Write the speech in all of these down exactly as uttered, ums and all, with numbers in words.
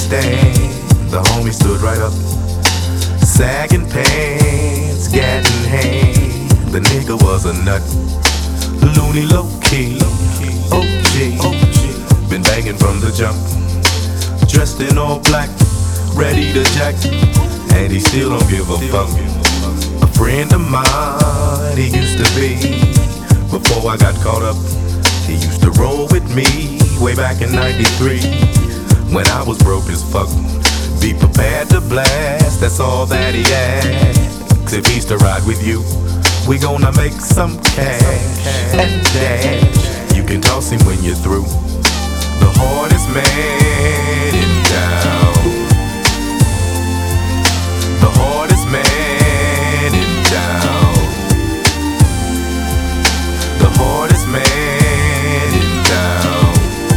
stand. The homie stood right up, sagging pants, gat in hand. The nigga was a nut, loony low key, O G. Been banging from the jump, dressed in all black, ready to jack, and he still don't give a fuck. A friend of mine, he used to be, before I got caught up. He used to roll with me way back in ninety-three, when I was broke as fuck. Be prepared to blast, that's all that he asks. If he's to ride with you, we gonna make some cash and dash. You can toss him when you're through. The hardest man in town. The hardest man in town. The hardest man in town.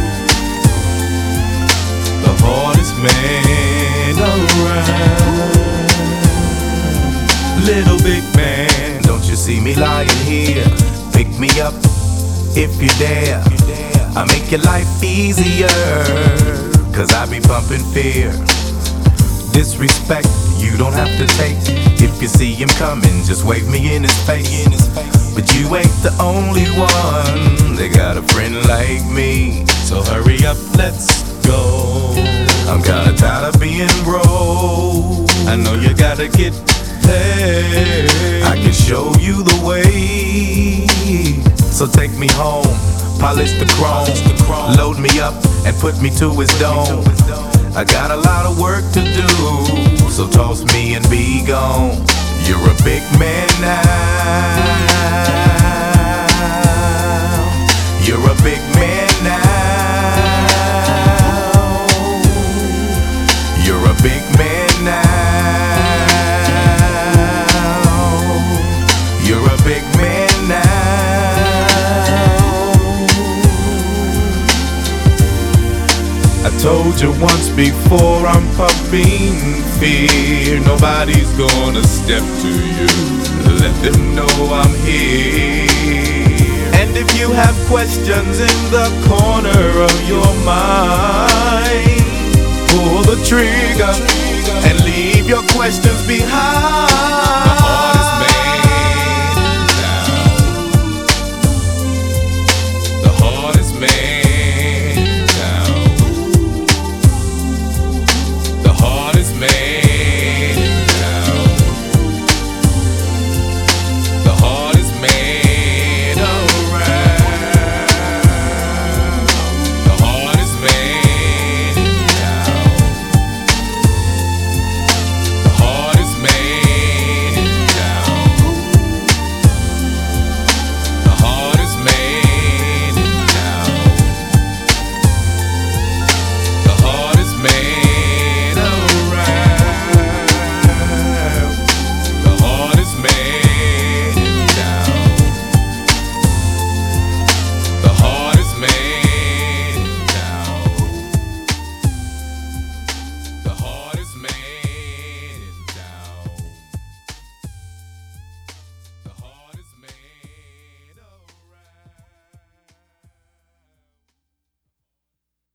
The hardest man around. Little big man, don't you see me lying here? Pick me up if you dare. I make your life easier, cause I be pumping fear. Disrespect, you don't have to take. If you see him coming, just wave me in his face. But you ain't the only one, they got a friend like me. So hurry up, let's go. I'm kinda tired of being broke. I know you gotta get paid. I can show you the way, so take me home. Polish the chrome, load me up and put me to his dome. I got a lot of work to do, so toss me and be gone. You're a big man now. You're a big man now. You're a big man now. You're a big man now. I told you once before, I'm pumping fear. Nobody's gonna step to you. Let them know I'm here. And if you have questions in the corner of your mind, pull the trigger and leave your questions behind.